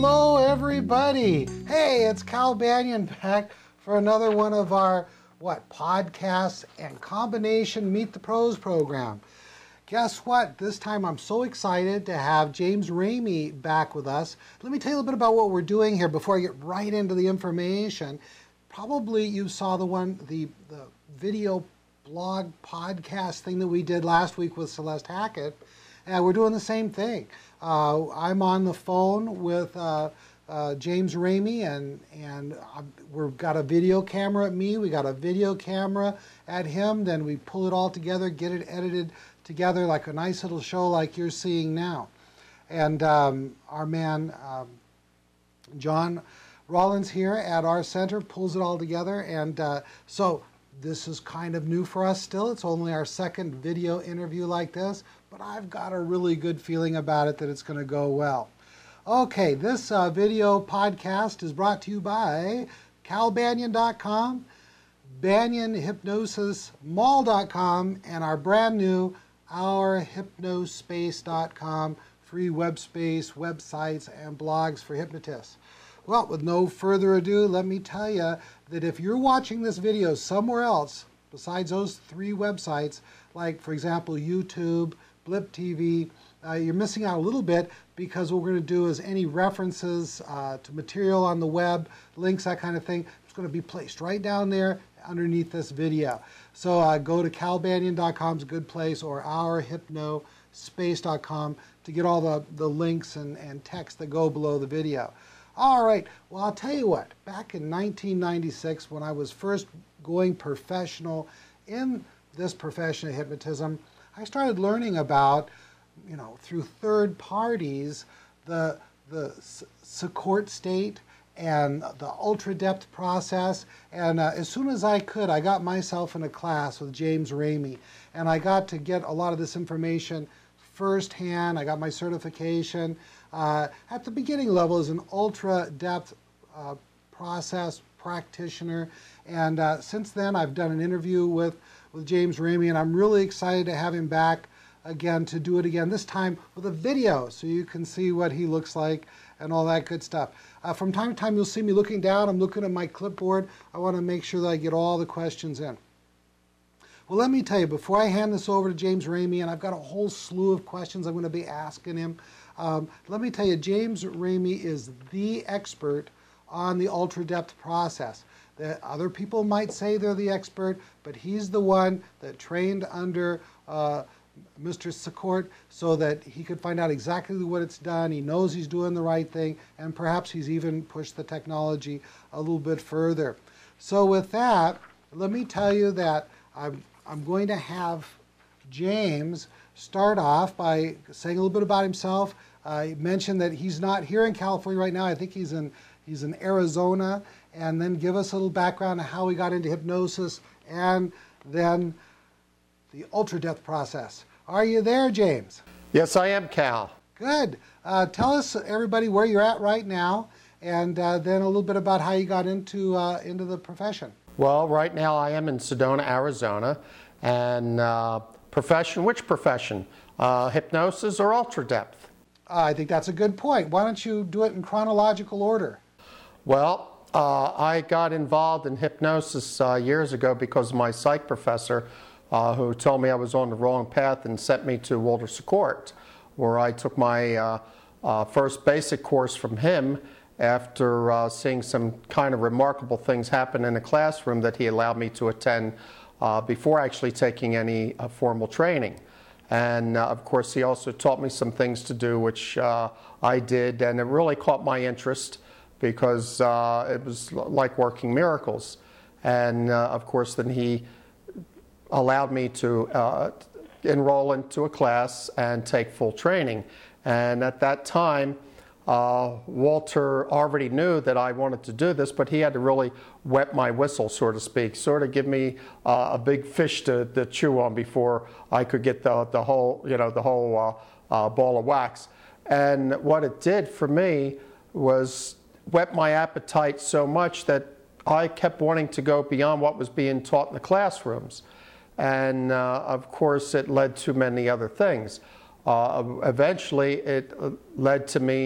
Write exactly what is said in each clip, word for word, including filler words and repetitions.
Hello, everybody. Hey, it's Cal Banyan back for another one of our, what, podcasts and combination Meet the Pros program. Guess what? This time I'm so excited to have James Ramey back with us. Let me tell you a little bit about what we're doing here before I get right into the information. Probably you saw the one, the, the video blog podcast thing that we did last week with Celeste Hackett. And we're doing the same thing. Uh, I'm on the phone with uh, uh, James Ramey, and and we've got a video camera at me. We got a video camera at him. Then we pull it all together, get it edited together like a nice little show, like you're seeing now. And um, our man um, John Rollins here at our center pulls it all together. And uh, so this is kind of new for us still. It's only our second video interview like this, but I've got a really good feeling about it that it's going to go well. Okay, this uh, video podcast is brought to you by cal banyan dot com, banyan hypnosis mall dot com, and our brand new our hypnospace dot com free web space, websites, and blogs for hypnotists. Well, with no further ado, let me tell you that if you're watching this video somewhere else besides those three websites, like, for example, YouTube, Blip T V, uh, you're missing out a little bit, because what we're going to do is any references uh, to material on the web, links, that kind of thing, it's going to be placed right down there underneath this video. So uh, go to cal banyan dot com is a good place, or our hypnospace dot com to get all the, the links and, and text that go below the video. All right, well, I'll tell you what, back in nineteen ninety-six, when I was first going professional in this profession of hypnotism, I started learning about, you know, through third parties, the, the Secourt state and the ultra depth process. And uh, as soon as I could, I got myself in a class with James Ramey, and I got to get a lot of this information firsthand. I got my certification uh, at the beginning level as an ultra depth uh, process practitioner. And uh, since then, I've done an interview with, with James Ramey, and I'm really excited to have him back again to do it again, this time with a video, so you can see what he looks like and all that good stuff. Uh, from time to time, you'll see me looking down. I'm looking at my clipboard. I want to make sure that I get all the questions in. Well, let me tell you, before I hand this over to James Ramey, and I've got a whole slew of questions I'm going to be asking him, um, let me tell you, James Ramey is the expert on the ultra depth process. That other people might say they're the expert, but he's the one that trained under uh, Mister Secourt so that he could find out exactly what it's done. He knows he's doing the right thing, and perhaps he's even pushed the technology a little bit further. So with that, let me tell you that I'm, I'm going to have James start off by saying a little bit about himself. Uh, he mentioned that he's not here in California right now. I think he's in, he's in Arizona, and then give us a little background on how he got into hypnosis and then the ultra depth process. Are you there, James? Yes, I am, Cal. Good. Uh, tell us, everybody, where you're at right now, and uh, then a little bit about how you got into uh, into the profession. Well, right now I am in Sedona, Arizona, and uh, profession, which profession? Uh, hypnosis or ultra depth? Uh, I think that's a good point. Why don't you do it in chronological order? Well, uh, I got involved in hypnosis uh, years ago because of my psych professor, Uh, who told me I was on the wrong path and sent me to Walter Secourt, where I took my uh, uh, first basic course from him after uh, seeing some kind of remarkable things happen in the classroom that he allowed me to attend uh, before actually taking any uh, formal training. And uh, of course, he also taught me some things to do, which uh, I did, and it really caught my interest because uh, it was like working miracles. And uh, of course, then he allowed me to uh, enroll into a class and take full training. And at that time, uh, Walter already knew that I wanted to do this, but he had to really wet my whistle, so to speak, sort of give me uh, a big fish to, to chew on before I could get the, the whole, you know, the whole uh, uh, ball of wax. And what it did for me was whet my appetite so much that I kept wanting to go beyond what was being taught in the classrooms. And uh, of course, it led to many other things. Uh, eventually, it led to me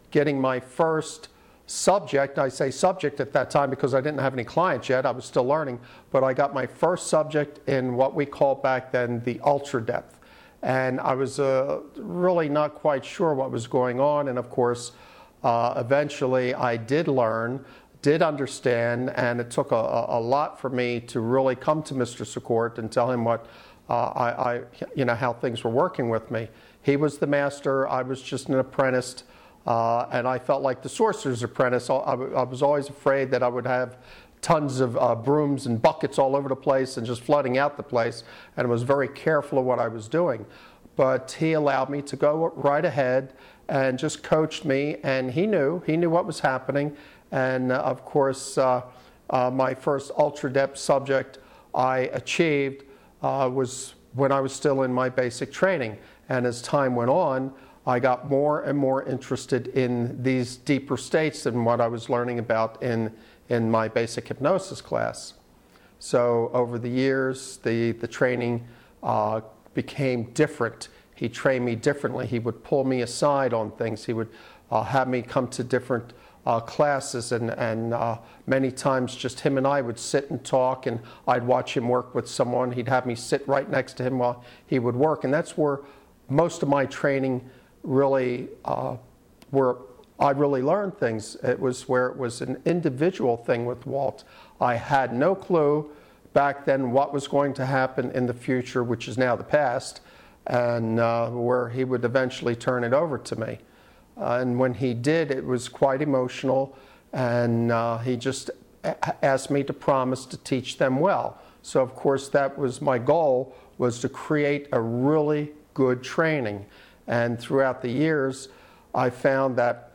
getting my first subject. I say subject at that time because I didn't have any clients yet. I was still learning, but I got my first subject in what we called back then the ultra depth. And I was uh, really not quite sure what was going on. And of course, uh, eventually I did learn, did understand, and it took a, a lot for me to really come to Mister Secourt and tell him what uh, I, I, you know, how things were working with me. He was the master. I was just an apprentice. Uh, and I felt like the sorcerer's apprentice. I, I was always afraid that I would have tons of uh, brooms and buckets all over the place and just flooding out the place, and was very careful of what I was doing. But he allowed me to go right ahead and just coached me, and he knew, he knew what was happening. And uh, of course, uh, uh, my first ultra depth subject I achieved uh, was when I was still in my basic training. And as time went on, I got more and more interested in these deeper states than what I was learning about in, in my basic hypnosis class. So over the years, the, the training uh, became different. He trained me differently. He would pull me aside on things. He would uh, have me come to different uh, classes, and, and uh, many times just him and I would sit and talk, and I'd watch him work with someone. He'd have me sit right next to him while he would work, and that's where most of my training really, uh, where I really learned things. It was where it was an individual thing with Walt. I had no clue back then what was going to happen in the future, which is now the past, and uh, where he would eventually turn it over to me. Uh, and when he did, it was quite emotional, and uh, he just a- asked me to promise to teach them well. So of course that was my goal, was to create a really good training. And throughout the years, I found that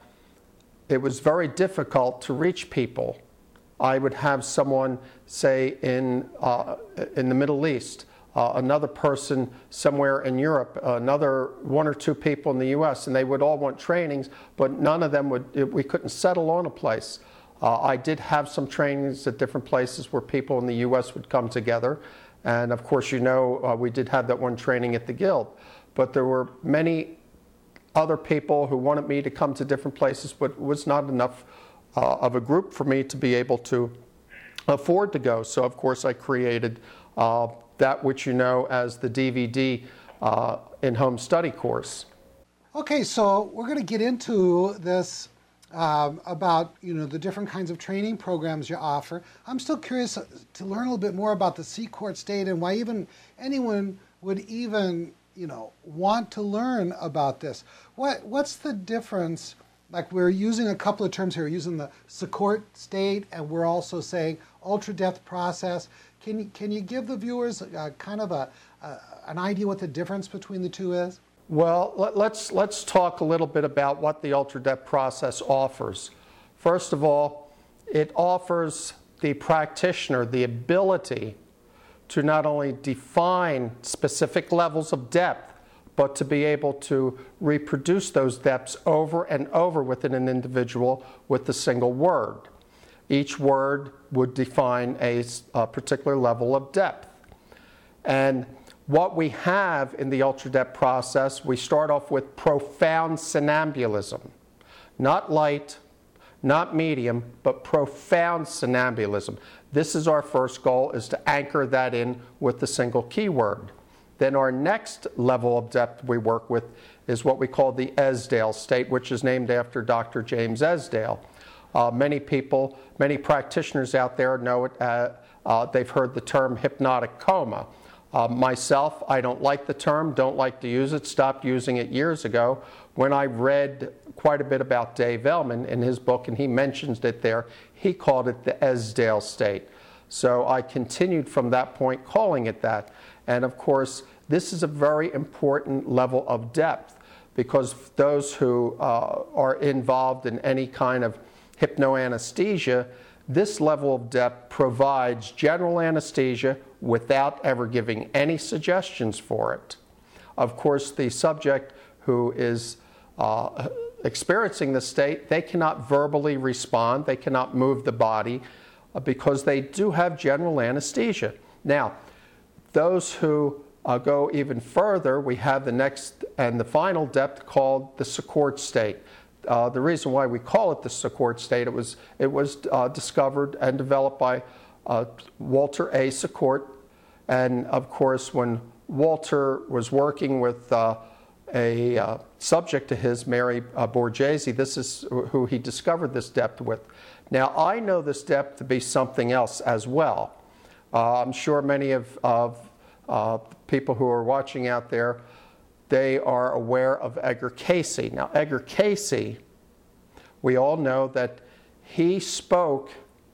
it was very difficult to reach people. I would have someone, say, in, uh, in the Middle East, uh, another person somewhere in Europe, another one or two people in the U S, and they would all want trainings, but none of them would, we couldn't settle on a place. Uh, I did have some trainings at different places where people in the U S would come together. And of course, you know, uh, we did have that one training at the Guild. But there were many other people who wanted me to come to different places, but it was not enough uh, of a group for me to be able to afford to go. So of course I created uh, that which you know as the D V D uh, in-home study course. Okay, so we're going to get into this um, about, you know, the different kinds of training programs you offer. I'm still curious to learn a little bit more about the Secourt state and why even anyone would even, you know, want to learn about this. What what's the difference? Like, we're using a couple of terms here. We're using the Secourt state, and we're also saying ultra depth process. Can you can you give the viewers uh, kind of a uh, an idea what the difference between the two is? Well, let, let's let's talk a little bit about what the ultra depth process offers. First of all, it offers the practitioner the ability to not only define specific levels of depth, but to be able to reproduce those depths over and over within an individual with a single word. Each word would define a, a particular level of depth. And what we have in the ultra depth process, we start off with profound somnambulism. Not light, not medium, but profound somnambulism. This is our first goal, is to anchor that in with the single keyword. Then our next level of depth we work with is what we call the Esdale state, which is named after Doctor James Esdale. Uh, many people, many practitioners out there know it, uh, uh, they've heard the term hypnotic coma. Uh, myself, I don't like the term, don't like to use it, stopped using it years ago. When I read quite a bit about Dave Ellman in his book, and he mentions it there, he called it the Esdale state. So I continued from that point calling it that. And of course, this is a very important level of depth, because those who uh, are involved in any kind of hypnoanesthesia, this level of depth provides general anesthesia without ever giving any suggestions for it. Of course, the subject who is uh, experiencing this state, they cannot verbally respond, they cannot move the body, uh, because they do have general anesthesia. Now, those who uh, go even further, we have the next and the final depth called the Secourt state. uh, the reason why we call it the Secord state, it was, it was uh, discovered and developed by uh, Walter A. Secord. And of course, when Walter was working with uh, a uh, subject to his, Mary uh, Borgese, this is who he discovered this depth with. Now, I know this depth to be something else as well. Uh, I'm sure many of, of uh, people who are watching out there, they are aware of Edgar Cayce. Now, Edgar Cayce, we all know that he spoke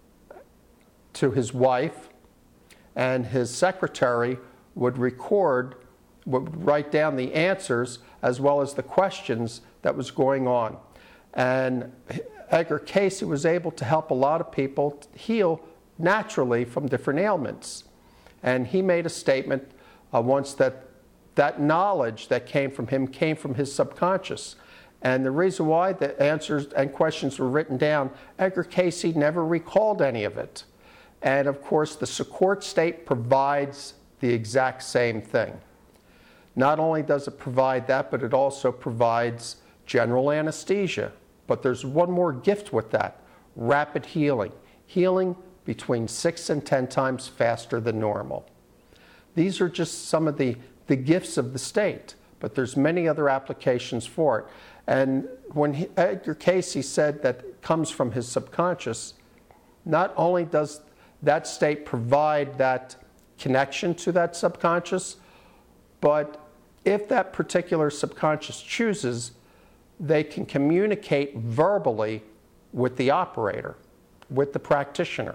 to his wife, and his secretary would record, would write down the answers as well as the questions that was going on. And Edgar Cayce was able to help a lot of people heal naturally from different ailments. And he made a statement uh, once that that knowledge that came from him came from his subconscious. And the reason why the answers and questions were written down, Edgar Cayce never recalled any of it. And of course, the Secord state provides the exact same thing. Not only does it provide that, but it also provides general anesthesia. But there's one more gift with that: rapid healing. Healing between six and ten times faster than normal. These are just some of the, the gifts of the state, but there's many other applications for it. And when he, Edgar Cayce said that it comes from his subconscious, not only does that state provide that connection to that subconscious, but if that particular subconscious chooses, they can communicate verbally with the operator, with the practitioner.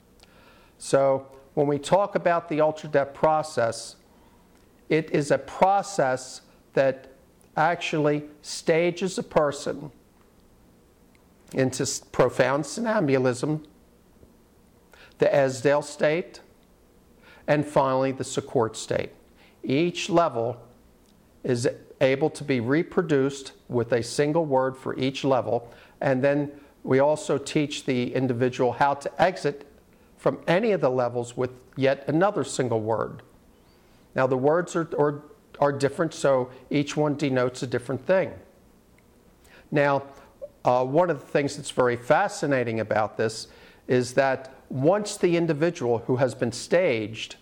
So when we talk about the ultra-depth process, it is a process that actually stages a person into profound somnambulism, the Esdale state, and finally the Secord state. Each level is able to be reproduced with a single word for each level, and then we also teach the individual how to exit from any of the levels with yet another single word. Now the words are, are, are different, so each one denotes a different thing. Now, uh, one of the things that's very fascinating about this is that once the individual who has been staged,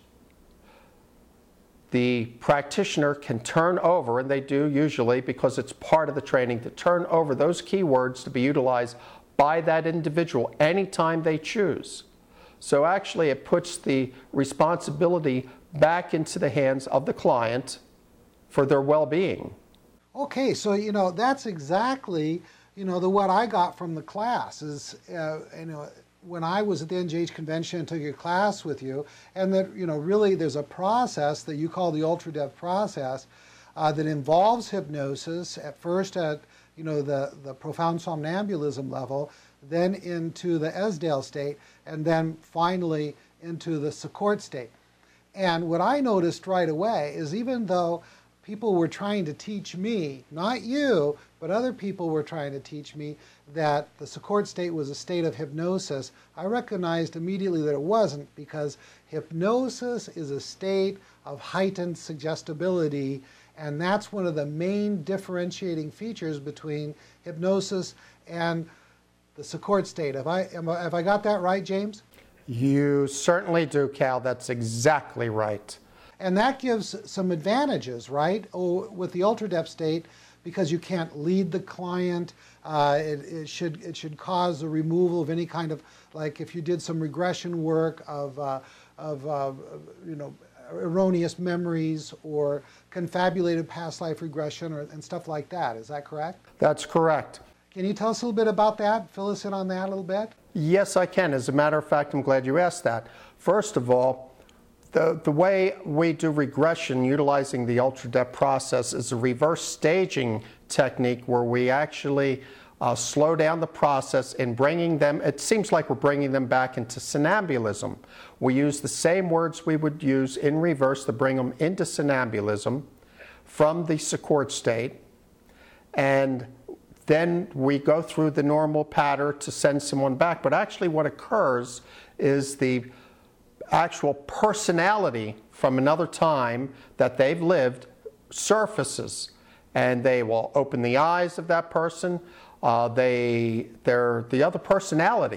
the practitioner can turn over, and they do usually because it's part of the training, to turn over those keywords to be utilized by that individual anytime they choose. So actually it puts the responsibility back into the hands of the client for their well-being. Okay, so you know that's exactly you know the what I got from the class is uh, you know when I was at the N G H convention and took a class with you, and that you know really there's a process that you call the ultra-depth process uh, that involves hypnosis at first at you know the the profound somnambulism level, then into the Esdale state, and then finally into the Secord state. And what I noticed right away is even though people were trying to teach me, not you, but other people were trying to teach me that the Secord state was a state of hypnosis, I recognized immediately that it wasn't, because hypnosis is a state of heightened suggestibility, and that's one of the main differentiating features between hypnosis and the Secord state. Have I, have I got that right, James? You certainly do, Cal. That's exactly right. And that gives some advantages, right, oh, with the ultra-depth state, because you can't lead the client. Uh, it, it, should, it should cause the removal of any kind of, like if you did some regression work of, uh, of uh, you know, erroneous memories or confabulated past life regression or, and stuff like that. Is that correct? That's correct. Can you tell us a little bit about that? Fill us in on that a little bit? Yes, I can. As a matter of fact, I'm glad you asked that. First of all, the, the way we do regression utilizing the ultra-depth process is a reverse staging technique where we actually uh, slow down the process in bringing them, it seems like we're bringing them back into somnambulism. We use the same words we would use in reverse to bring them into somnambulism from the Secord state, and then we go through the normal pattern to send someone back. But actually what occurs is the actual personality from another time that they've lived surfaces, and they will open the eyes of that person. Uh, they, they're the other personality.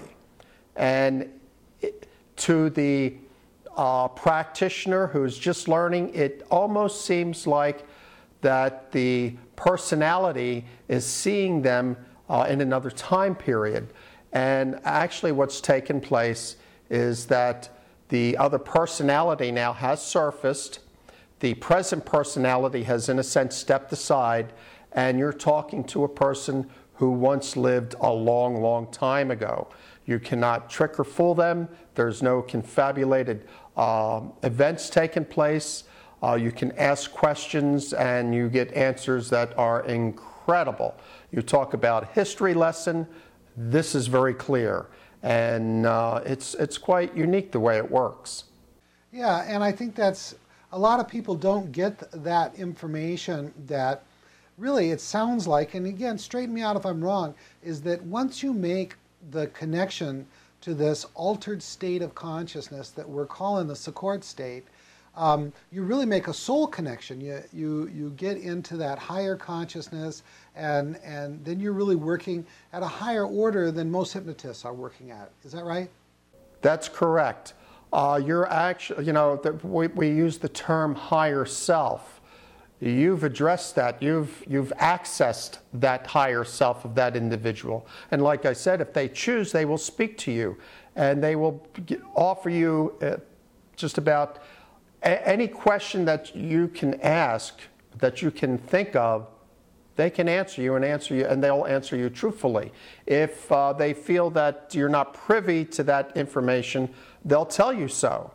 And it, to the uh, practitioner who's just learning, it almost seems like that the personality is seeing them uh, in another time period. And actually what's taken place is that the other personality now has surfaced. The present personality has, in a sense, stepped aside, and you're talking to a person who once lived a long, long time ago. You cannot trick or fool them. There's no confabulated uh, events taking place. Uh, you can ask questions and you get answers that are incredible. You talk about a history lesson. This is very clear. And uh, it's, it's quite unique the way it works. Yeah, and I think that's, a lot of people don't get that information that really it sounds like, and again, straighten me out if I'm wrong, is that once you make the connection to this altered state of consciousness that we're calling the Secord state, um, you really make a soul connection. You, you, you get into that higher consciousness, and, and then you're really working at a higher order than most hypnotists are working at. Is that right? That's correct. Uh, you're actually, you know, the, we, we use the term higher self. You've addressed that. You've, you've accessed that higher self of that individual. And like I said, if they choose, they will speak to you. And they will get, offer you uh, just about a, any question that you can ask, that you can think of. They can answer you and answer you, and they'll answer you truthfully. If uh, they feel that you're not privy to that information, they'll tell you so.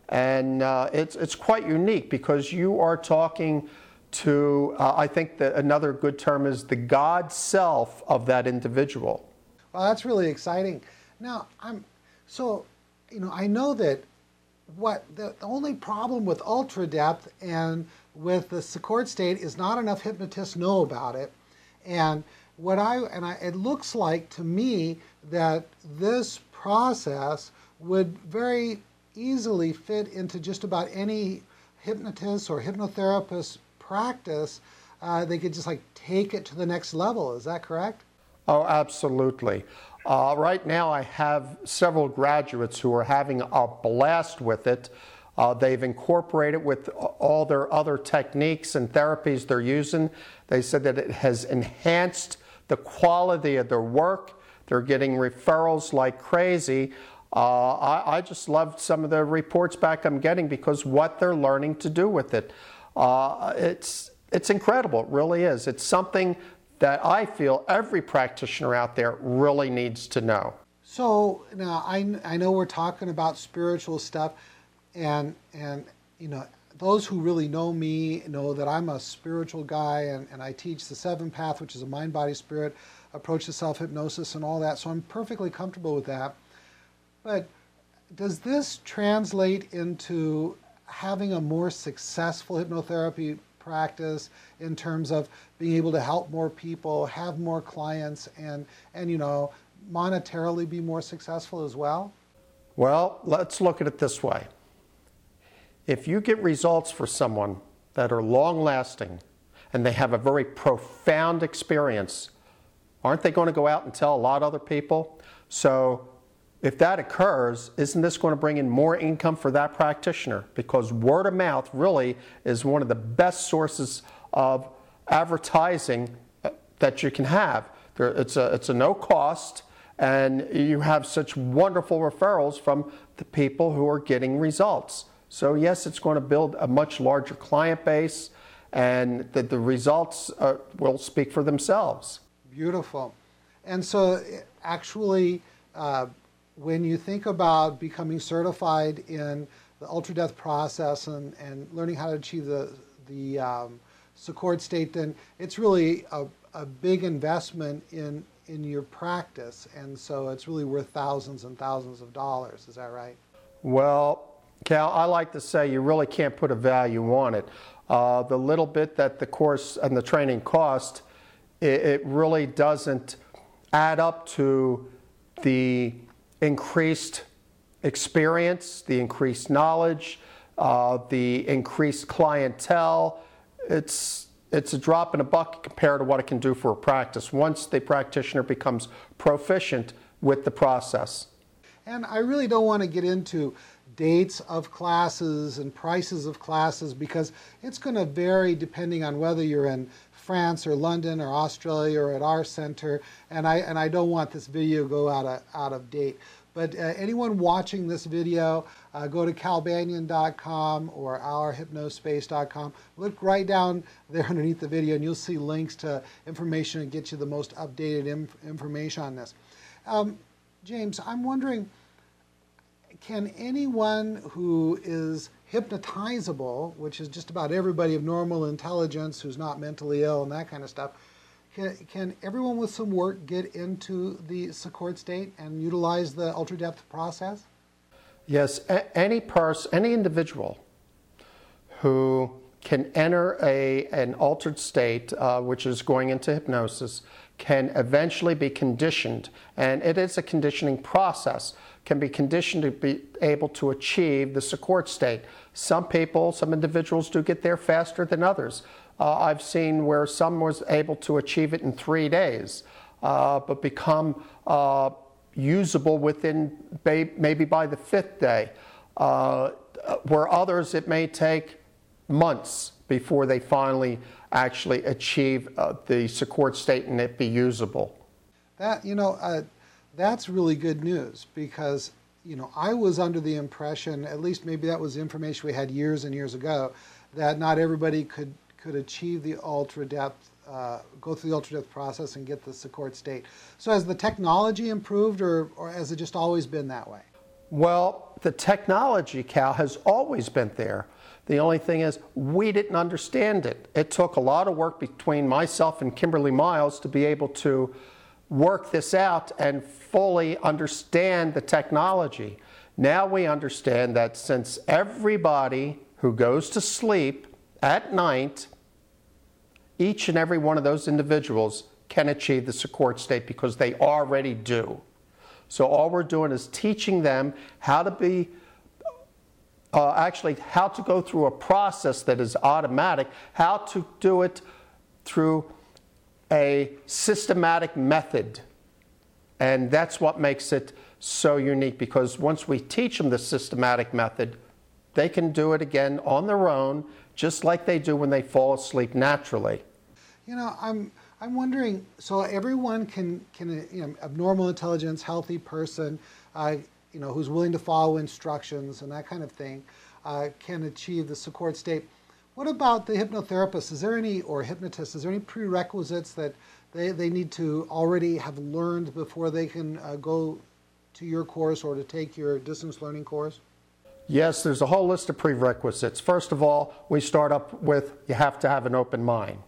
And uh, it's, it's quite unique because you are talking to, uh, I think that another good term is the God self of that individual. Well, that's really exciting. Now, I'm, so, you know, I know that what the, the only problem with ultra depth and with the Secord state is not enough hypnotists know about it. And what I, and I, it looks like to me that this process would very easily fit into just about any hypnotist or hypnotherapist practice. Uh, they could just like take it to the next level. Is that correct? Oh, absolutely. Uh, right now I have several graduates who are having a blast with it. Uh, they've incorporated with all their other techniques and therapies they're using. They said that it has enhanced the quality of their work. They're getting referrals like crazy. Uh, I, I just loved some of the reports back I'm getting because what they're learning to do with it. Uh, it's, it's incredible, it really is. It's something that I feel every practitioner out there really needs to know. So now I, I know we're talking about spiritual stuff, and, and you know, those who really know me know that I'm a spiritual guy, and, and I teach the seven path, which is a mind, body, spirit approach to self-hypnosis and all that, so I'm perfectly comfortable with that. But does this translate into having a more successful hypnotherapy practice in terms of being able to help more people, have more clients, and, and you know, monetarily be more successful as well? Well, let's look at it this way. If you get results for someone that are long-lasting and they have a very profound experience, aren't they going to go out and tell a lot of other people? So if that occurs, isn't this going to bring in more income for that practitioner? Because word of mouth really is one of the best sources of advertising that you can have. There, it's, a, it's a no cost, and you have such wonderful referrals from the people who are getting results. So yes, it's going to build a much larger client base, and the, the results uh, will speak for themselves. Beautiful. And so actually, uh, when you think about becoming certified in the ultra-depth process and, and learning how to achieve the, the um, Secord state, then it's really a, a big investment in, in your practice. And so it's really worth thousands and thousands of dollars. Is that right? Well, Cal, I like to say you really can't put a value on it. Uh, the little bit that the course and the training cost, it, it really doesn't add up to the increased experience, the increased knowledge, uh, the increased clientele. It's, it's a drop in a bucket compared to what it can do for a practice once the practitioner becomes proficient with the process. And I really don't want to get into dates of classes and prices of classes because it's going to vary depending on whether you're in France or London or Australia or at our center, and I and I don't want this video to go out of out of date. But uh, anyone watching this video, uh, go to cal banyan dot com or our hypnospace dot com. Look right down there underneath the video, and you'll see links to information and get you the most updated inf information on this. Um, James, I'm wondering, can anyone who is hypnotizable, which is just about everybody of normal intelligence who's not mentally ill and that kind of stuff, can, can everyone with some work get into the Secord state and utilize the ultra-depth process? Yes, a any person, any individual who can enter a, an altered state, uh, which is going into hypnosis, can eventually be conditioned, and it is a conditioning process, can be conditioned to be able to achieve the Secord state. Some people, some individuals do get there faster than others. Uh, I've seen where some was able to achieve it in three days, uh, but become uh, usable within maybe by the fifth day, uh, where others it may take months before they finally actually achieve uh, the Secord state and it be usable. That, you know, uh, that's really good news because, you know, I was under the impression, at least maybe that was information we had years and years ago, that not everybody could, could achieve the ultra-depth, uh, go through the ultra-depth process and get the Secord state. So has the technology improved, or, or has it just always been that way? Well, the technology, Cal, has always been there. The only thing is we didn't understand it. It took a lot of work between myself and Kimberly Miles to be able to work this out and fully understand the technology. Now we understand that since everybody who goes to sleep at night, each and every one of those individuals can achieve the Secord state because they already do. So all we're doing is teaching them how to be Uh, actually how to go through a process that is automatic, how to do it through a systematic method. And that's what makes it so unique, because once we teach them the systematic method, they can do it again on their own, just like they do when they fall asleep naturally. You know, I'm, I'm wondering, so everyone can, can you know, a normal intelligence, healthy person, uh, you know, who's willing to follow instructions and that kind of thing, uh, can achieve the Secord state. What about the hypnotherapist? Is there any, or hypnotist, is there any prerequisites that they, they need to already have learned before they can uh, go to your course or to take your distance learning course? Yes, there's a whole list of prerequisites. First of all, we start up with you have to have an open mind.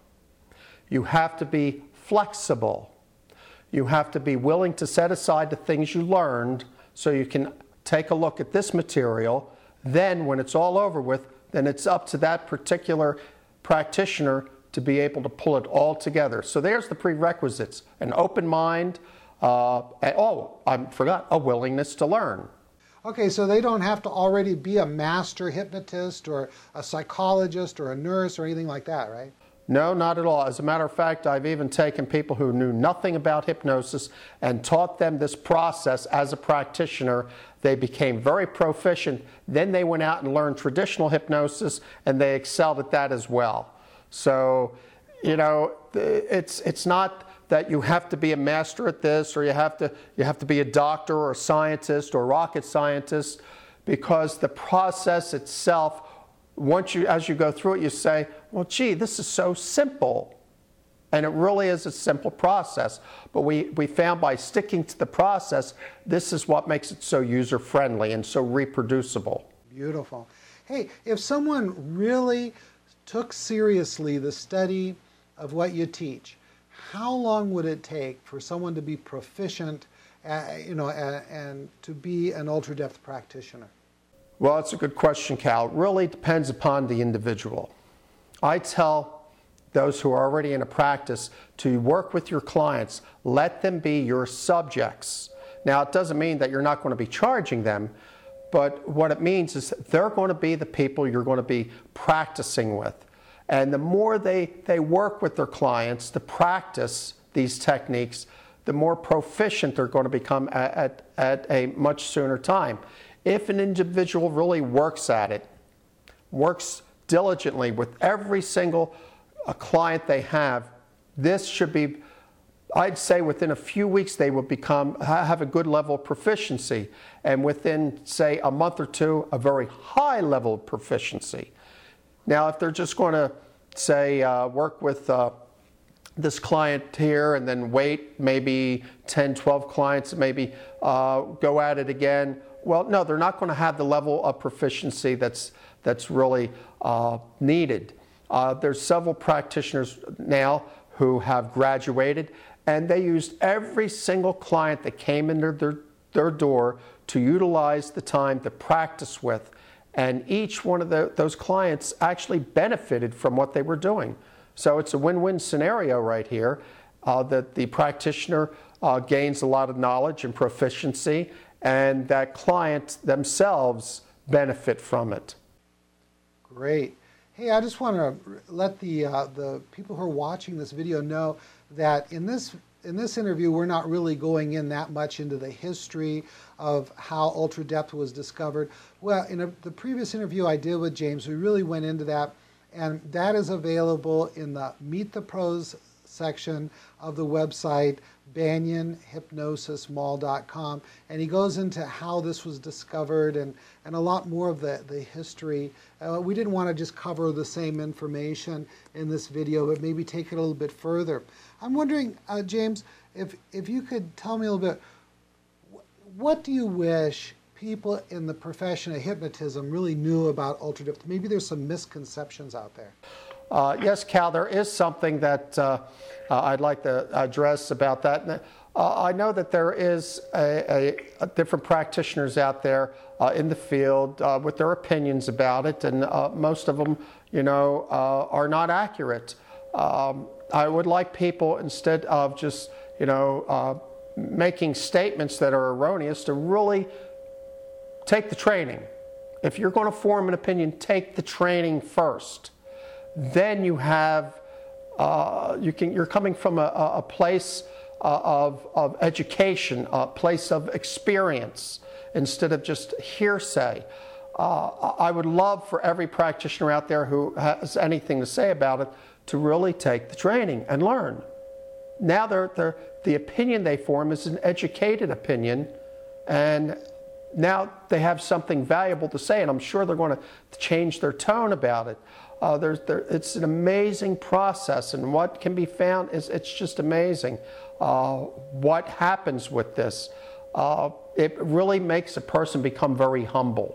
You have to be flexible. You have to be willing to set aside the things you learned so you can take a look at this material. Then when it's all over with, then it's up to that particular practitioner to be able to pull it all together. So there's the prerequisites: an open mind, uh, and, oh, I forgot, a willingness to learn. Okay, so they don't have to already be a master hypnotist or a psychologist or a nurse or anything like that, right? No, not at all. As a matter of fact, I've even taken people who knew nothing about hypnosis and taught them this process as a practitioner. They became very proficient. Then they went out and learned traditional hypnosis, and they excelled at that as well. So, you know, it's, it's not that you have to be a master at this, or you have to, you have to be a doctor or a scientist or a rocket scientist, because the process itself, once you, as you go through it, you say, well, gee, this is so simple. And it really is a simple process. But we, we found by sticking to the process, this is what makes it so user-friendly and so reproducible. Beautiful. Hey, if someone really took seriously the study of what you teach, how long would it take for someone to be proficient, uh, you know, uh, and to be an ultra-depth practitioner? Well, it's a good question, Cal. It really depends upon the individual. I tell those who are already in a practice to work with your clients. Let them be your subjects. Now, it doesn't mean that you're not going to be charging them, but what it means is they're going to be the people you're going to be practicing with. And the more they, they work with their clients to practice these techniques, the more proficient they're going to become at, at, at a much sooner time. If an individual really works at it, works diligently with every single uh, client they have, this should be, I'd say within a few weeks they will become, have a good level of proficiency. And within, say, a month or two, a very high level of proficiency. Now, if they're just going to, say, uh, work with uh, this client here and then wait maybe ten, twelve clients, maybe uh, go at it again, well, no, they're not going to have the level of proficiency that's, that's really uh, needed. Uh, there's several practitioners now who have graduated, and they used every single client that came into their, their door to utilize the time to practice with. And each one of the, those clients actually benefited from what they were doing. So it's a win-win scenario right here, uh, that the practitioner uh, gains a lot of knowledge and proficiency, and that clients themselves benefit from it. Great. Hey, I just want to let the, uh, the people who are watching this video know that in this In this interview, we're not really going in that much into the history of how Ultra Depth was discovered. Well, in a, the previous interview I did with James, we really went into that, and that is available in the Meet the Pros section of the website, banyan hypnosis mall dot com, and he goes into how this was discovered and, and a lot more of the, the history. Uh, we didn't want to just cover the same information in this video, but maybe take it a little bit further. I'm wondering, uh, James, if, if you could tell me a little bit, what do you wish people in the profession of hypnotism really knew about Ultra Depth? Maybe there's some misconceptions out there. Uh, yes, Cal, there is something that uh, uh, I'd like to address about that. Uh, I know that there is a, a, a different practitioners out there uh, in the field uh, with their opinions about it, and uh, most of them, you know, uh, are not accurate. Um, I would like people, instead of just, you know, uh, making statements that are erroneous, to really take the training. If you're going to form an opinion, take the training first. Then you have, uh, you can, you're coming from a, a place uh, of, of education, a place of experience, instead of just hearsay. Uh, I would love for every practitioner out there who has anything to say about it to really take the training and learn. Now they're, they're, the opinion they form is an educated opinion, and now they have something valuable to say, and I'm sure they're going to change their tone about it. Uh, there's, there, it's an amazing process, and what can be found is, it's just amazing uh, what happens with this. Uh, it really makes a person become very humble.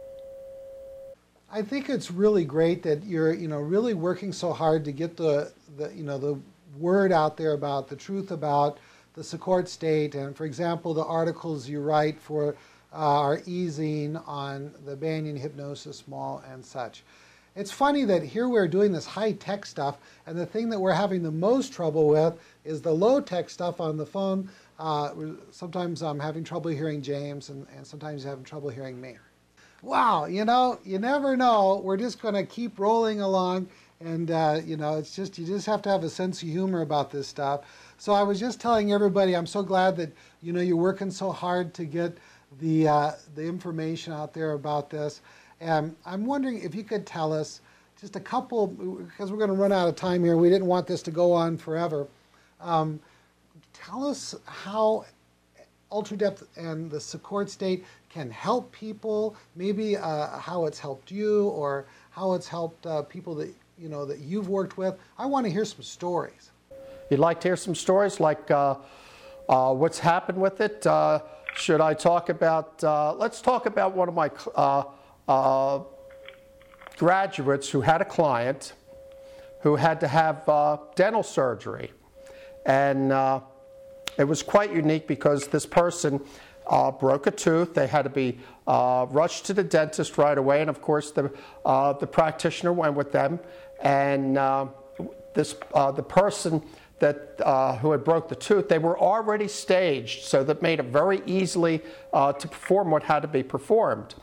I think it's really great that you're, you know, really working so hard to get the, the, you know, the word out there about the truth about the Secord state, and for example, the articles you write for uh, our e-zine on the Banyan Hypnosis Mall and such. It's funny that here we're doing this high-tech stuff, and the thing that we're having the most trouble with is the low-tech stuff on the phone. Uh, sometimes I'm having trouble hearing James, and, and sometimes I'm having trouble hearing me. Wow, you know, you never know. We're just going to keep rolling along, and, uh, you know, it's just, you just have to have a sense of humor about this stuff. So I was just telling everybody, I'm so glad that, you know, you're working so hard to get the, uh, the information out there about this. And I'm wondering if you could tell us just a couple, because we're going to run out of time here. We didn't want this to go on forever. Um, tell us how Ultra Depth and the Secord state can help people, maybe uh, how it's helped you, or how it's helped uh, people that, you know, that you've worked with. I want to hear some stories. You'd like to hear some stories, like uh, uh, what's happened with it? Uh, should I talk about, uh, let's talk about one of my uh, uh, graduates who had a client who had to have uh, dental surgery. And uh, it was quite unique because this person uh, broke a tooth. They had to be uh, rushed to the dentist right away, and of course the, uh, the practitioner went with them. And uh, this, uh, the person that, uh, who had broke the tooth, they were already staged, so that made it very easily uh, to perform what had to be performed.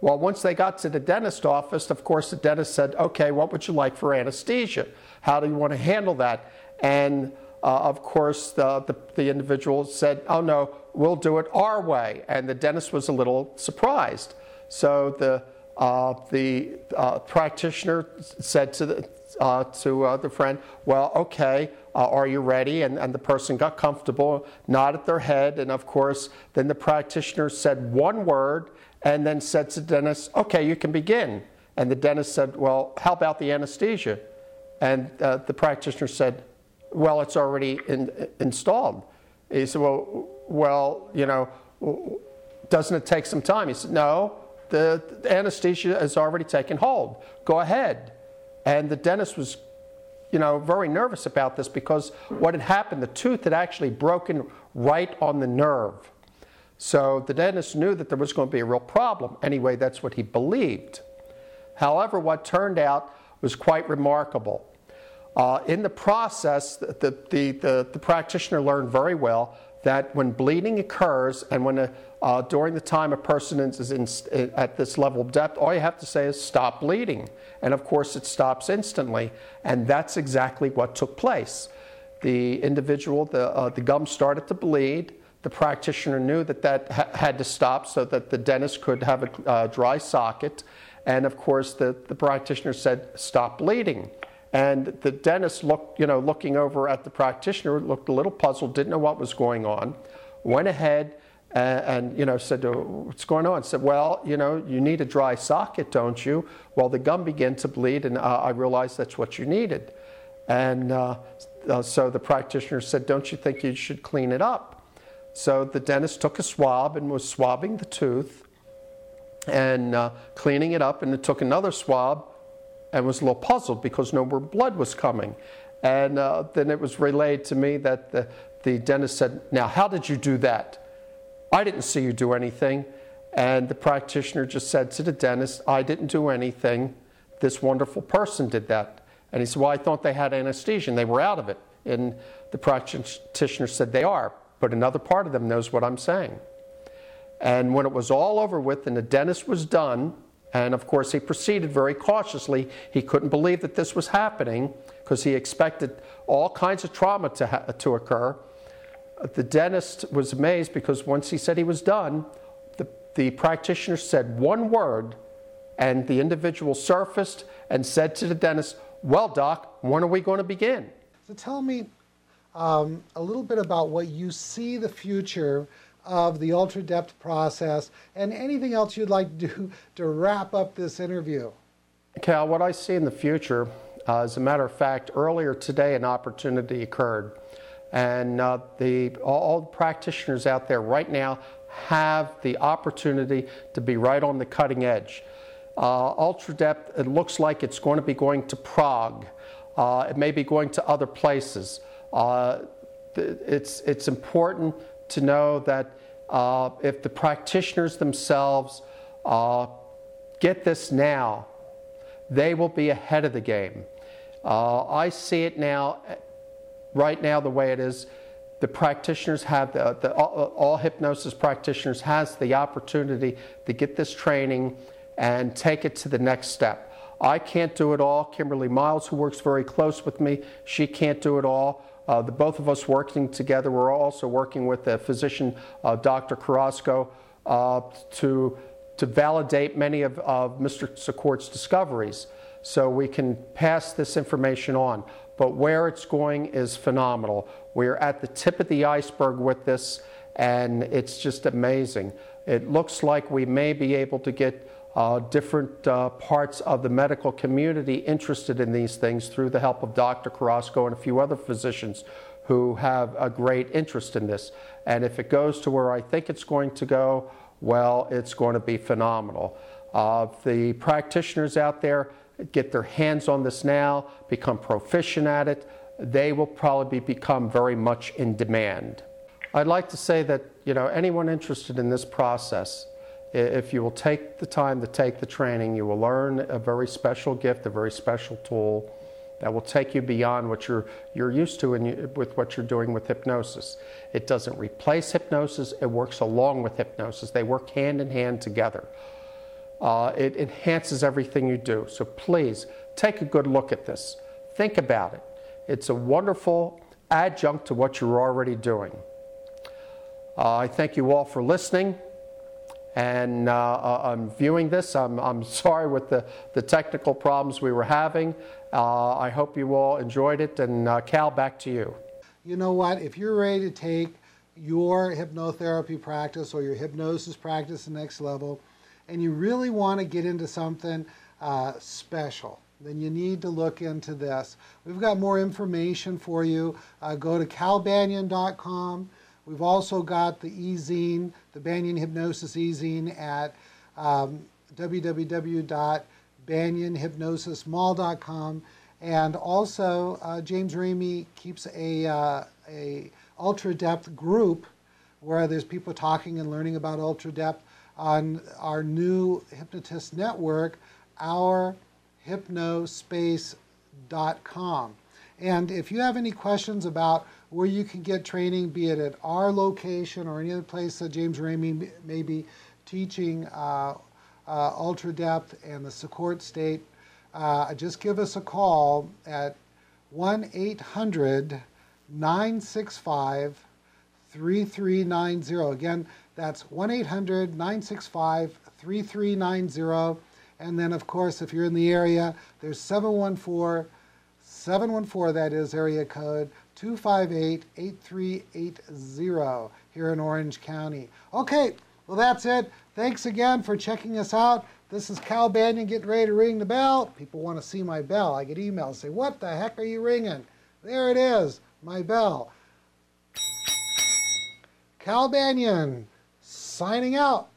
Well, once they got to the dentist office, of course, the dentist said, okay, what would you like for anesthesia? How do you want to handle that? And uh, of course, the, the, the individual said, oh no, we'll do it our way. And the dentist was a little surprised. So the, uh, the uh, practitioner said to the, uh, to uh, the friend, well, okay, uh, are you ready? And, and the person got comfortable, nodded their head, and of course, then the practitioner said one word, and then said to the dentist, okay, you can begin. And the dentist said, well, how about the anesthesia? And uh, the practitioner said, well, it's already in, installed. He said, well, well, you know, doesn't it take some time? He said, no, the, the anesthesia has already taken hold. Go ahead. And the dentist was, you know, very nervous about this because what had happened, the tooth had actually broken right on the nerve. So the dentist knew that there was going to be a real problem. Anyway, that's what he believed. However, what turned out was quite remarkable. Uh, in the process, the, the, the, the practitioner learned very well that when bleeding occurs and when a, uh, during the time a person is in, at this level of depth, all you have to say is stop bleeding. And of course it stops instantly. And that's exactly what took place. The individual, the, uh, the gum started to bleed. The practitioner knew that that ha had to stop so that the dentist could have a uh, dry socket. And of course the, the practitioner said, stop bleeding. And the dentist, looked, you know, looking over at the practitioner, looked a little puzzled, didn't know what was going on, went ahead and, and you know, said, what's going on? Said, well, you know, you need a dry socket, don't you? Well, the gum began to bleed, and uh, I realized that's what you needed. And uh, uh, so the practitioner said, don't you think you should clean it up? So the dentist took a swab and was swabbing the tooth and uh, cleaning it up, and it took another swab and was a little puzzled because no more blood was coming. And uh, then it was relayed to me that the, the dentist said, now, how did you do that? I didn't see you do anything. And the practitioner just said to the dentist, I didn't do anything. This wonderful person did that. And he said, well, I thought they had anesthesia and they were out of it. And the practitioner said, they are, but another part of them knows what I'm saying. And when it was all over with and the dentist was done, and of course he proceeded very cautiously, he couldn't believe that this was happening because he expected all kinds of trauma to, ha to occur. The dentist was amazed because once he said he was done, the, the practitioner said one word, and the individual surfaced and said to the dentist, well, doc, when are we going to begin? So tell me um, a little bit about what you see the future of the ultra-depth process and anything else you'd like to do to wrap up this interview. Cal, what I see in the future, uh, as a matter of fact, earlier today an opportunity occurred. And uh, the, all, all the practitioners out there right now have the opportunity to be right on the cutting edge. Uh, ultra-depth, it looks like it's going to be going to Prague. Uh, it may be going to other places. Uh, it's, it's important to know that uh, if the practitioners themselves uh, get this now, they will be ahead of the game. Uh, I see it now, right now the way it is, the practitioners have, the, the, all, all hypnosis practitioners has the opportunity to get this training and take it to the next step. I can't do it all. Kimberly Miles, who works very close with me, she can't do it all. Uh, the both of us working together, we're also working with a physician, uh, Doctor Carrasco, uh, to, to validate many of, of Mister Secourt's discoveries so we can pass this information on. But where it's going is phenomenal. We're at the tip of the iceberg with this, and it's just amazing. It looks like we may be able to get Uh, different uh, parts of the medical community interested in these things through the help of Doctor Carrasco and a few other physicians who have a great interest in this. And if it goes to where I think it's going to go, well, it's going to be phenomenal. Uh, the practitioners out there get their hands on this now, become proficient at it, they will probably become very much in demand. I'd like to say that, you know, anyone interested in this process, if you will take the time to take the training, you will learn a very special gift, a very special tool that will take you beyond what you're, you're used to in you, with what you're doing with hypnosis. It doesn't replace hypnosis, it works along with hypnosis. They work hand in hand together. Uh, it enhances everything you do. So please, take a good look at this. Think about it. It's a wonderful adjunct to what you're already doing. Uh, I thank you all for listening and uh, I'm viewing this. I'm, I'm sorry with the, the technical problems we were having. Uh, I hope you all enjoyed it, and uh, Cal, back to you. You know what? If you're ready to take your hypnotherapy practice or your hypnosis practice to the next level, and you really want to get into something uh, special, then you need to look into this. We've got more information for you. Uh, go to cal banyan dot com. We've also got the e-zine, the Banyan Hypnosis e-zine at um, w w w dot banyan hypnosis mall dot com. And also, uh, James Ramey keeps a, uh, a ultra depth group where there's people talking and learning about ultra depth on our new hypnotist network, our hypnospace dot com. And if you have any questions about where you can get training, be it at our location or any other place that James Ramey may be teaching uh, uh, ultra depth and the Secord state, uh, just give us a call at one eight hundred, nine six five, three three nine zero. Again, that's one eight hundred, nine six five, three three nine zero. And then, of course, if you're in the area, there's seven one four, seven one four, that is area code, two five eight, eight three eight zero here in Orange County. Okay, well, that's it. Thanks again for checking us out. This is Cal Banyan getting ready to ring the bell. People want to see my bell. I get emails say, what the heck are you ringing? There it is, my bell. Cal Banyan, signing out.